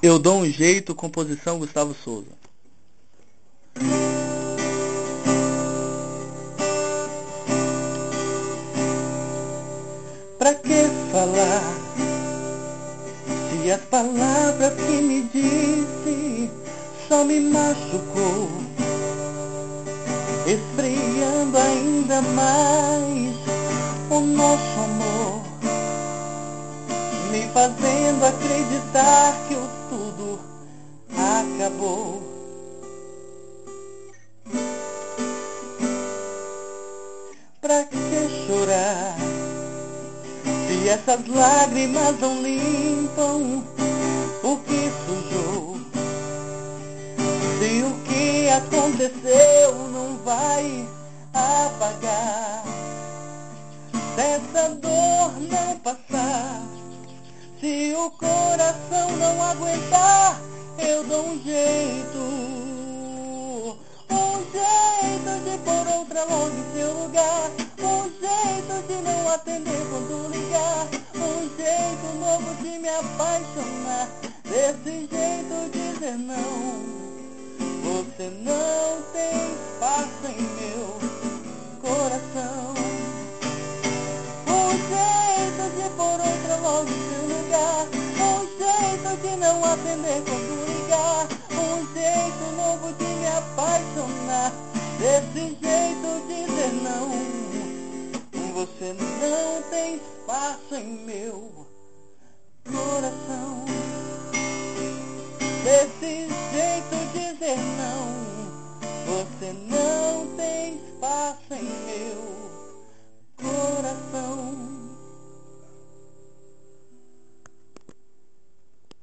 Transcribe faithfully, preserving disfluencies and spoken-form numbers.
Eu dou um jeito, composição Gustavo Souza. Pra que falar, se as palavras que me disse só me machucou, esfriando ainda mais o nosso amor, me fazendo acreditar que o tudo acabou. Pra que chorar, se essas lágrimas não limpam o que sujou? Se o que aconteceu não vai apagar, se essa dor não passar, se o coração não aguentar, eu dou um jeito, um jeito de pôr outra logo em seu lugar, um jeito de não atender quando ligar, um jeito novo de me apaixonar, desse jeito dizer não. Você não tem espaço em meu coração. Um jeito de pôr outra logo em seu lugar, um jeito de não atender quando ligar, um jeito novo de me apaixonar, desse jeito dizer não. Você não tem espaço em meu